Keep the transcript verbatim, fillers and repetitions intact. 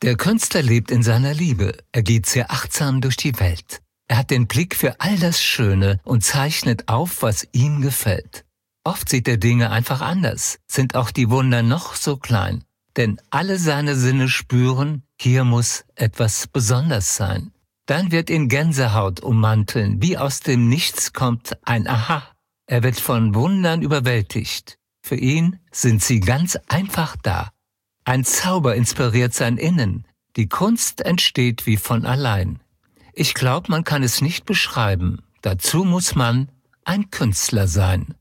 Der Künstler lebt in seiner Liebe. Er geht sehr achtsam durch die Welt. Er hat den Blick für all das Schöne und zeichnet auf, was ihm gefällt. Oft sieht er Dinge einfach anders, sind auch die Wunder noch so klein. Denn alle seine Sinne spüren, hier muss etwas besonders sein. Dann wird ihn Gänsehaut ummanteln, wie aus dem Nichts kommt ein Aha. Er wird von Wundern überwältigt. Für ihn sind sie ganz einfach da. Ein Zauber inspiriert sein Innen. Die Kunst entsteht wie von allein. Ich glaube, man kann es nicht beschreiben. Dazu muss man ein Künstler sein.